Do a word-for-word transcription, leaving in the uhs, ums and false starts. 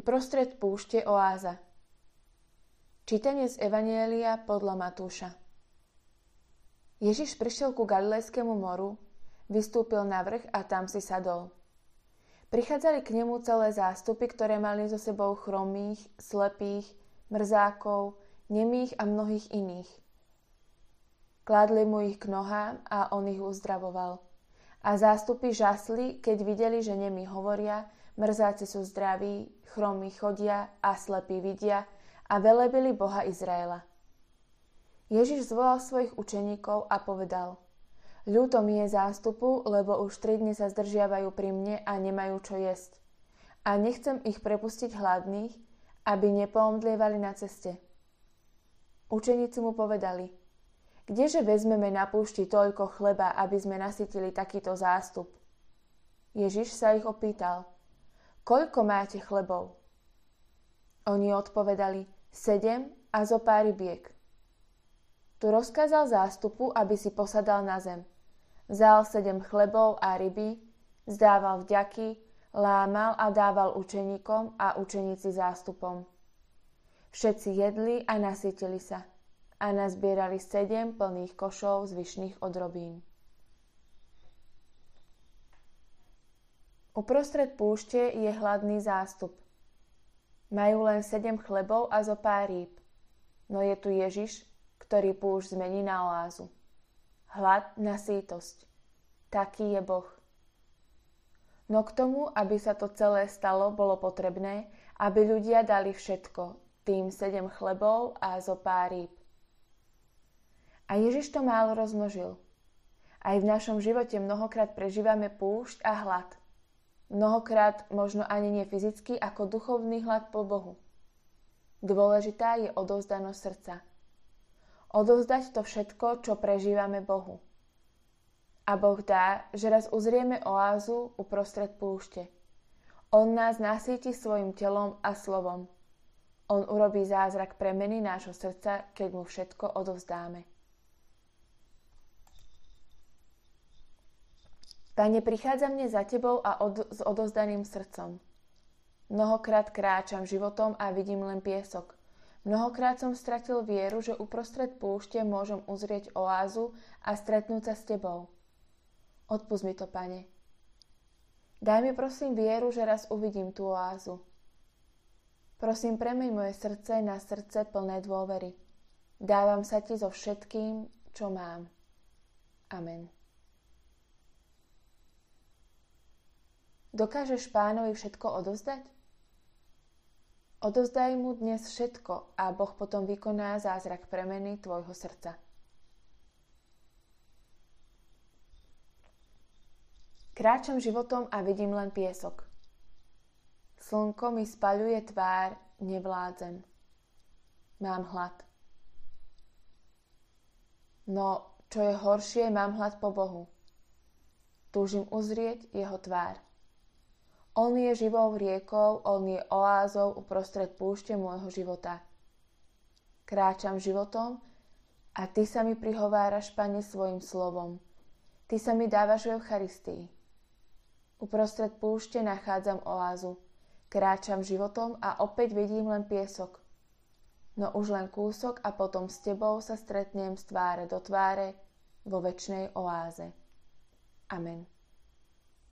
Uprostred púšte oáza. Čítanie z Evanjelia podľa Matúša. Ježiš prišiel ku Galilejskému moru, vystúpil na vrch a tam si sadol. Prichádzali k nemu celé zástupy, ktoré mali so sebou chromých, slepých, mrzákov, nemých a mnohých iných. Kládli mu ich k nohám a on ich uzdravoval. A zástupy žasli, keď videli, že nemí hovoria, mrzáci sú zdraví, chromí chodia a slepí vidia a velebili Boha Izraela. Ježiš zvolal svojich učeníkov a povedal: Ľúto mi je zástupu, lebo už tri dni sa zdržiavajú pri mne a nemajú čo jesť. A nechcem ich prepustiť hladných, aby nepoomdlievali na ceste. Učeníci mu povedali: Kdeže vezmeme na púšti toľko chleba, aby sme nasytili takýto zástup? Ježiš sa ich opýtal: Koľko máte chlebov? Oni odpovedali: Sedem a zo pár rybiek. Tu rozkázal zástupu, aby si posadal na zem. Vzal sedem chlebov a ryby, vzdával vďaky, lámal a dával učeníkom a učeníci zástupom. Všetci jedli a nasytili sa a nazbierali sedem plných košov zvyšných odrobín. Uprostred púšte je hladný zástup. Majú len sedem chlebov a zo pár rýb, no je tu Ježiš, ktorý púšť zmení na oázu. Hlad na sýtosť. Taký je Boh. No k tomu, aby sa to celé stalo, bolo potrebné, aby ľudia dali všetko, tým sedem chlebov a zo pár rýb. A Ježiš to málo rozmnožil. Aj v našom živote mnohokrát prežívame púšť a hlad. Mnohokrát možno ani nie fyzicky, ako duchovný hlad po Bohu. Dôležitá je odovzdanosť srdca. Odovzdať to všetko, čo prežívame Bohu. A Boh dá, že raz uzrieme oázu uprostred púšte. On nás nasýti svojim telom a slovom. On urobí zázrak premeny nášho srdca, keď mu všetko odovzdáme. Pane, prichádzam dnes za Tebou a od, s odovzdaným srdcom. Mnohokrát kráčam životom a vidím len piesok. Mnohokrát som stratil vieru, že uprostred púšte môžem uzrieť oázu a stretnúť sa s Tebou. Odpusť mi to, Pane. Daj mi prosím vieru, že raz uvidím tú oázu. Prosím, premeň moje srdce na srdce plné dôvery. Dávam sa Ti so všetkým, čo mám. Amen. Dokážeš Pánovi všetko odovzdať? Odovzdaj mu dnes všetko a Boh potom vykoná zázrak premeny tvojho srdca. Kráčam životom a vidím len piesok. Slnko mi spaľuje tvár, nevládzem. Mám hlad. No, čo je horšie, mám hlad po Bohu. Túžim uzrieť jeho tvár. On je živou riekou, on je oázou uprostred púšte môjho života. Kráčam životom a Ty sa mi prihováraš, Pane, svojim slovom. Ty sa mi dávaš v Eucharistii. Uprostred púšte nachádzam oázu. Kráčam životom a opäť vidím len piesok. No už len kúsok a potom s Tebou sa stretnem z tváre do tváre vo večnej oáze. Amen.